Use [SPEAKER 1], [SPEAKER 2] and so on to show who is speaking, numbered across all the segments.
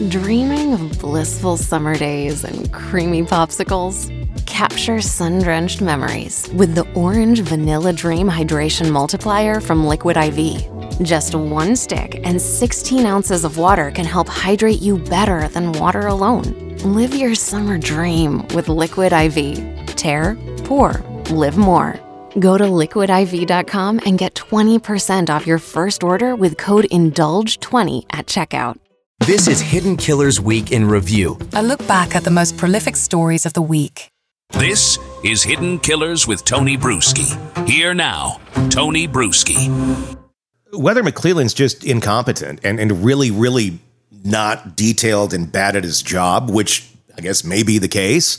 [SPEAKER 1] Dreaming of blissful summer days and creamy popsicles? Capture sun-drenched memories with the Orange Vanilla Dream Hydration Multiplier from Liquid IV. Just one stick and 16 ounces of water can help hydrate you better than water alone. Live your summer dream with Liquid IV. Tear, pour, live more. Go to liquidiv.com and get 20% off your first order with code INDULGE20 at checkout.
[SPEAKER 2] This is Hidden Killers Week in Review.
[SPEAKER 3] A look back at the most prolific stories of the week.
[SPEAKER 4] This is Hidden Killers with Tony Bruschi. Here now, Tony Bruschi.
[SPEAKER 5] Whether McClelland's just incompetent and really, really not detailed and bad at his job, which I guess may be the case,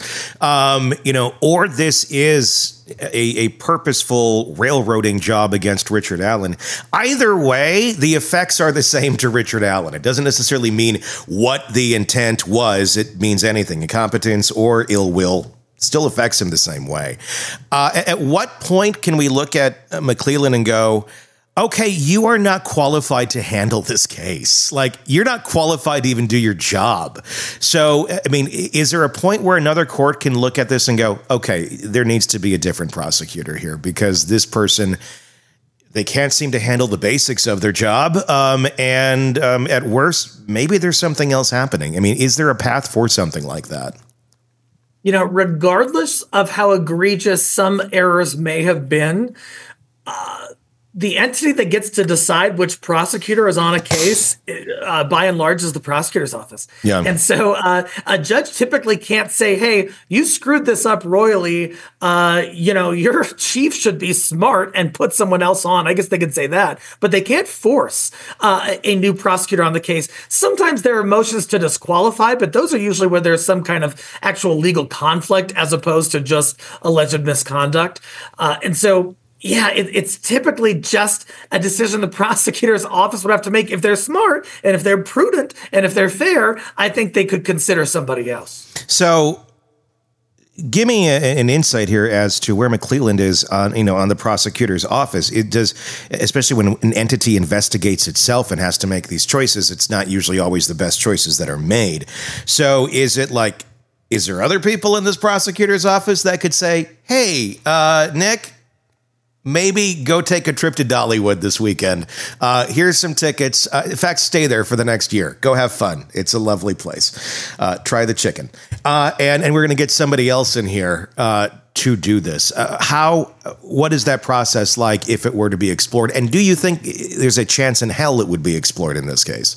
[SPEAKER 5] or this is a purposeful railroading job against Richard Allen. Either way, the effects are the same to Richard Allen. It doesn't necessarily mean what the intent was. It means anything. Incompetence or ill will still affects him the same way. At what point can we look at McClelland and go, okay, you are not qualified to handle this case. Like, you're not qualified to even do your job. So, I mean, is there a point where another court can look at this and go, okay, there needs to be a different prosecutor here because this person, they can't seem to handle the basics of their job. And at worst, maybe there's something else happening. I mean, is there a path for something like that?
[SPEAKER 6] You know, regardless of how egregious some errors may have been, the entity that gets to decide which prosecutor is on a case, by and large, is the prosecutor's office. Yeah. And so a judge typically can't say, hey, you screwed this up royally. Your chief should be smart and put someone else on. I guess they could say that. But they can't force a new prosecutor on the case. Sometimes there are motions to disqualify, but those are usually where there's some kind of actual legal conflict as opposed to just alleged misconduct. Yeah, it's typically just a decision the prosecutor's office would have to make. If they're smart and if they're prudent and if they're fair, I think they could consider somebody else.
[SPEAKER 5] So give me an insight here as to where McClelland is on the prosecutor's office. It does, especially when an entity investigates itself and has to make these choices, it's not usually always the best choices that are made. So is there other people in this prosecutor's office that could say, hey, Nick, maybe go take a trip to Dollywood this weekend. Here's some tickets. In fact, stay there for the next year. Go have fun. It's a lovely place. Try the chicken. And we're going to get somebody else in here to do this. What is that process like if it were to be explored? And do you think there's a chance in hell it would be explored in this case?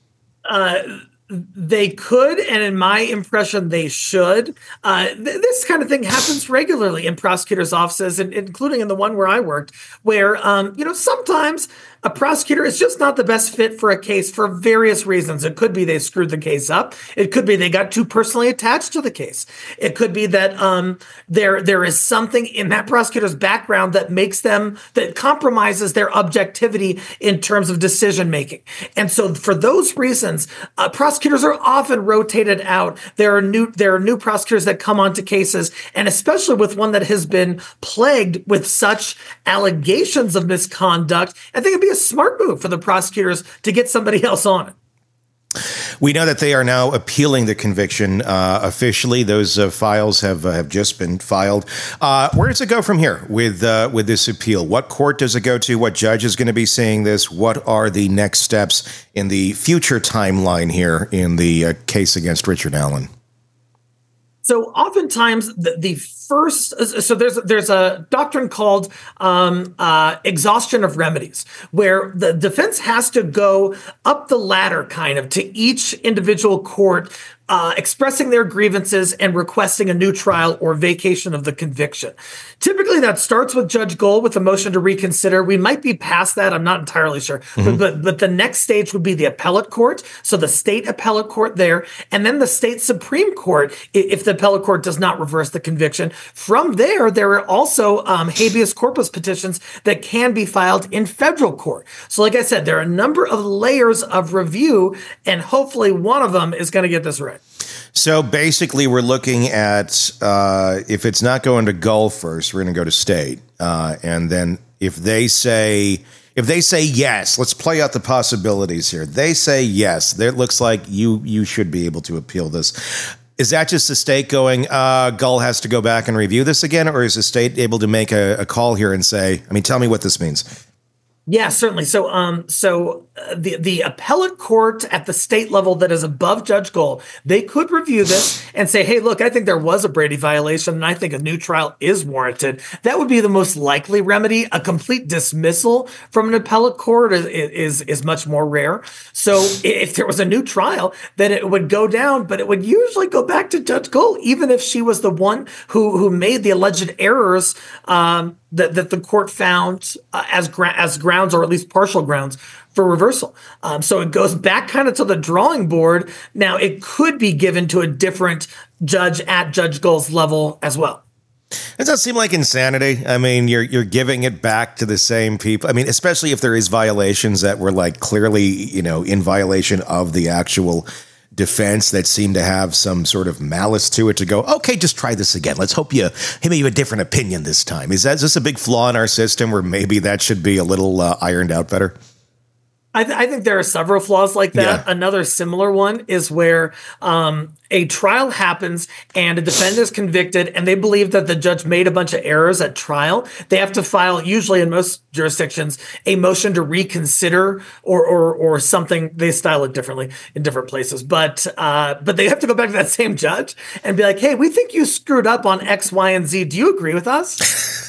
[SPEAKER 6] They could, and in my impression, they should. This kind of thing happens regularly in prosecutors' offices, and including in the one where I worked, where, sometimes a prosecutor is just not the best fit for a case for various reasons. It could be they screwed the case up. It could be they got too personally attached to the case. It could be that there is something in that prosecutor's background that compromises their objectivity in terms of decision making. And so for those reasons, prosecutors are often rotated out. There are new prosecutors that come onto cases, and especially with one that has been plagued with such allegations of misconduct, I think it'd be a smart move for the prosecutors to get somebody else on it.
[SPEAKER 5] We know that they are now appealing the conviction officially. Those files have just been filed. Where does it go from here with this appeal? What court does it go to? What judge is going to be seeing this? What are the next steps in the future timeline here in the case against Richard Allen?
[SPEAKER 6] So oftentimes the first, so there's a doctrine called exhaustion of remedies, where the defense has to go up the ladder kind of to each individual court, expressing their grievances and requesting a new trial or vacation of the conviction. Typically, that starts with Judge Gold with a motion to reconsider. We might be past that. I'm not entirely sure. Mm-hmm. But the next stage would be the appellate court. So the state appellate court there, and then the state Supreme Court, if the appellate court does not reverse the conviction. From there are also habeas corpus petitions that can be filed in federal court. So like I said, there are a number of layers of review, and hopefully one of them is going to get this right.
[SPEAKER 5] So basically, we're looking at if it's not going to Gulf first, we're going to go to state. And then if If they say yes, let's play out the possibilities here. They say yes. It looks like you should be able to appeal this. Is that just the state going, Gull has to go back and review this again? Or is the state able to make a call here and say, tell me what this means?
[SPEAKER 6] Yeah, certainly. So, the appellate court at the state level that is above Judge Gull, they could review this and say, hey, look, I think there was a Brady violation and I think a new trial is warranted. That would be the most likely remedy. A complete dismissal from an appellate court is much more rare. So if there was a new trial, then it would go down, but it would usually go back to Judge Gull, even if she was the one who made the alleged errors that the court found as grounds, or at least partial grounds, for reversal. So it goes back kind of to the drawing board. Now, it could be given to a different judge at Judge Gull's level as well.
[SPEAKER 5] Does that seem like insanity? You're giving it back to the same people. Especially if there is violations that were like clearly, in violation of the actual defense that seem to have some sort of malice to it, to go, okay, just try this again. Let's hope you have a different opinion this time. Is this a big flaw in our system where maybe that should be a little ironed out better?
[SPEAKER 6] I think there are several flaws like that. Yeah. Another similar one is where a trial happens and a defendant is convicted and they believe that the judge made a bunch of errors at trial. They have to file, usually in most jurisdictions, a motion to reconsider or something. They style it differently in different places. But they have to go back to that same judge and be like, hey, we think you screwed up on X, Y, and Z. Do you agree with us?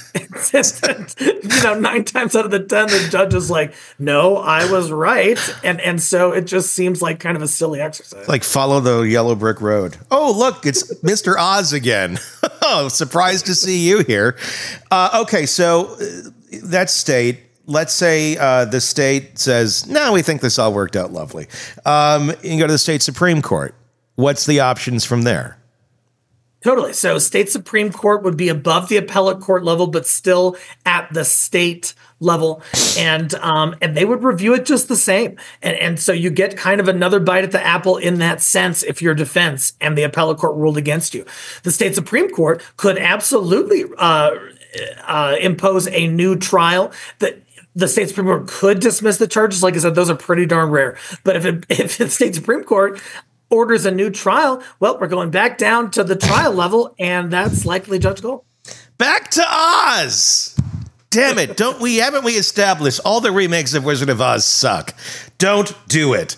[SPEAKER 6] 9 times out of the 10, the judge is like, no, I was right. And so it just seems like kind of a silly exercise.
[SPEAKER 5] Like, follow the yellow brick road. Oh, look, it's Mr. Oz again. Oh, surprised to see you here. Okay, so that state, let's say the state says, no, we think this all worked out lovely. You go to the state Supreme Court. What's the options from there?
[SPEAKER 6] Totally. So state Supreme Court would be above the appellate court level, but still at the state level. And they would review it just the same. And so you get kind of another bite at the apple in that sense if you're defense and the appellate court ruled against you. The state Supreme Court could absolutely impose a new trial that the state Supreme Court could dismiss the charges. Like I said, those are pretty darn rare. But if the state Supreme Court orders a new trial, well, we're going back down to the trial level, and that's likely Judge Gull.
[SPEAKER 5] Back to Oz. Damn it. Haven't we established all the remakes of Wizard of Oz suck? Don't do it.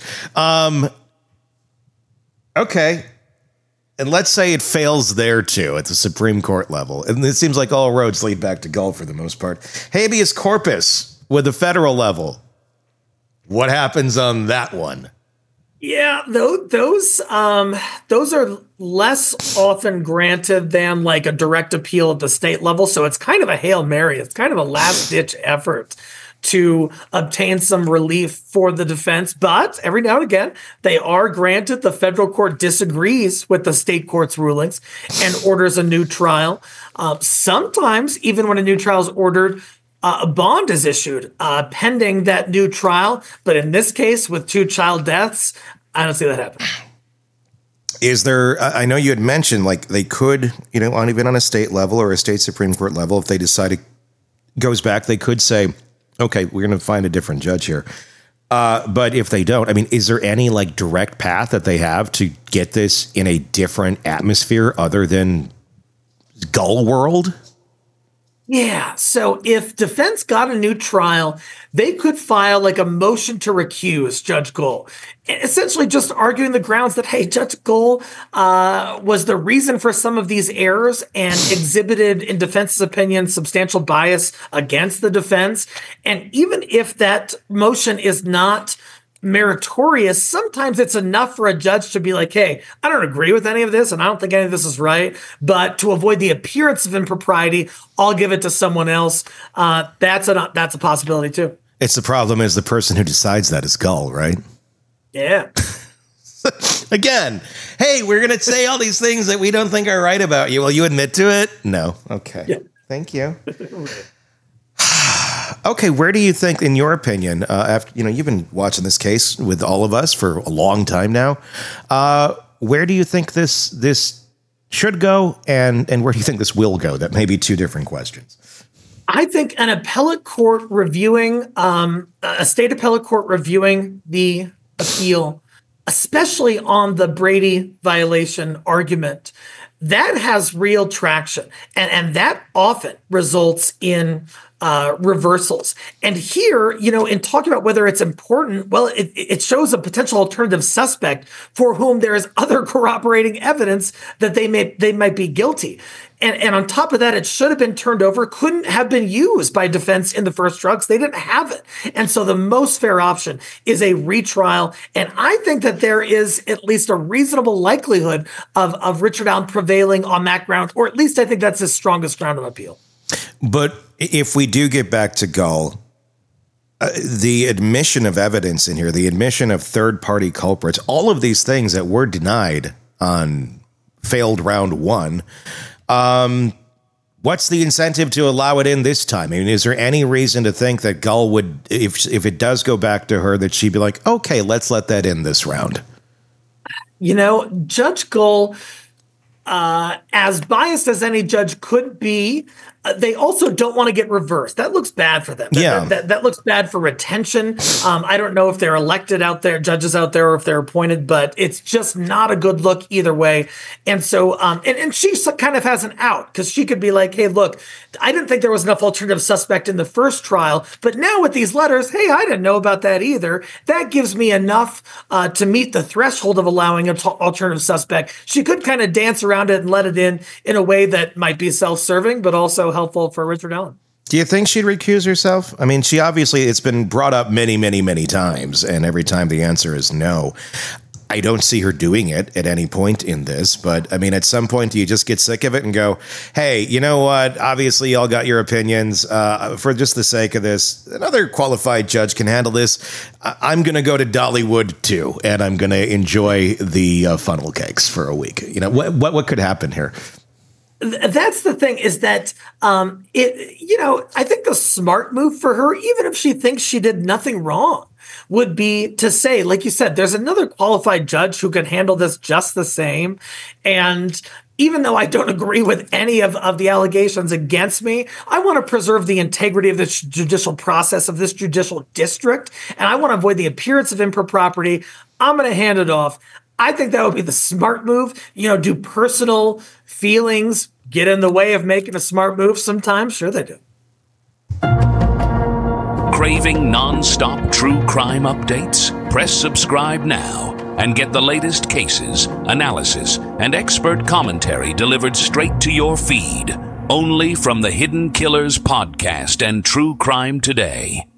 [SPEAKER 5] Okay. And let's say it fails there too at the Supreme Court level. And it seems like all roads lead back to Gull for the most part. Habeas corpus with the federal level. What happens on that one?
[SPEAKER 6] Yeah, those are less often granted than like a direct appeal at the state level. So it's kind of a Hail Mary. It's kind of a last-ditch effort to obtain some relief for the defense. But every now and again, they are granted. The federal court disagrees with the state court's rulings and orders a new trial. Sometimes, even when a new trial is ordered, a bond is issued pending that new trial. But in this case, with 2 child deaths, I don't see that happening.
[SPEAKER 5] Is there, I know you had mentioned, like, they could, even on a state level or a state Supreme Court level, if they decide it goes back, they could say, okay, we're going to find a different judge here. But if they don't, is there any like direct path that they have to get this in a different atmosphere other than Gull World?
[SPEAKER 6] Yeah. So if defense got a new trial, they could file like a motion to recuse Judge Gull, essentially just arguing the grounds that, hey, Judge Gull was the reason for some of these errors and exhibited, in defense's opinion, substantial bias against the defense. And even if that motion is not meritorious, sometimes it's enough for a judge to be like, hey, I don't agree with any of this and I don't think any of this is right, but to avoid the appearance of impropriety, I'll give it to someone else. That's a possibility too.
[SPEAKER 5] It's the problem is the person who decides that is Gull, right?
[SPEAKER 6] Yeah.
[SPEAKER 5] Again, hey, we're going to say all these things that we don't think are right about you. Will you admit to it? No. Okay. Yeah. Thank you. Okay, where do you think, in your opinion, after you've been watching this case with all of us for a long time now, where do you think this should go, and where do you think this will go? That may be 2 different questions.
[SPEAKER 6] I think an appellate court reviewing, a state appellate court reviewing the appeal, especially on the Brady violation argument, that has real traction. And that often results in reversals. And here, in talking about whether it's important, well, it shows a potential alternative suspect for whom there is other corroborating evidence that they might be guilty. And on top of that, it should have been turned over, couldn't have been used by defense in the first trial. They didn't have it. And so the most fair option is a retrial. And I think that there is at least a reasonable likelihood of Richard Allen prevailing on that ground, or at least I think that's his strongest ground of appeal.
[SPEAKER 5] But if we do get back to Gull, the admission of evidence in here, the admission of third-party culprits, all of these things that were denied on failed round one, what's the incentive to allow it in this time? I mean, is there any reason to think that Gull would, if it does go back to her, that she'd be like, okay, let's let that in this round?
[SPEAKER 6] Judge Gull, as biased as any judge could be, they also don't want to get reversed. That looks bad for them. That looks bad for retention. I don't know if they're elected out there, judges out there, or if they're appointed, but it's just not a good look either way. And so, and she kind of has an out, because she could be like, hey, look, I didn't think there was enough alternative suspect in the first trial, but now with these letters, hey, I didn't know about that either. That gives me enough to meet the threshold of allowing an alternative suspect. She could kind of dance around it and let it in a way that might be self-serving, but also helpful for Richard Allen.
[SPEAKER 5] Do you think she'd recuse herself? I mean, she obviously, it's been brought up many, many, many times, and every time the answer is no. I don't see her doing it at any point in this, but I mean, at some point, do you just get sick of it and go, hey, you know what? Obviously, y'all got your opinions. For just the sake of this, another qualified judge can handle this. I'm going to go to Dollywood too, and I'm going to enjoy the funnel cakes for a week. What could happen here?
[SPEAKER 6] That's the thing, is that I think the smart move for her, even if she thinks she did nothing wrong, would be to say, like you said, there's another qualified judge who can handle this just the same. And even though I don't agree with any of the allegations against me, I want to preserve the integrity of this judicial process, of this judicial district, and I want to avoid the appearance of impropriety. I'm going to hand it off. I think that would be the smart move. Do personal feelings get in the way of making a smart move sometimes? Sure they do.
[SPEAKER 4] Craving non-stop true crime updates? Press subscribe now and get the latest cases, analysis, and expert commentary delivered straight to your feed. Only from the Hidden Killers podcast and True Crime Today.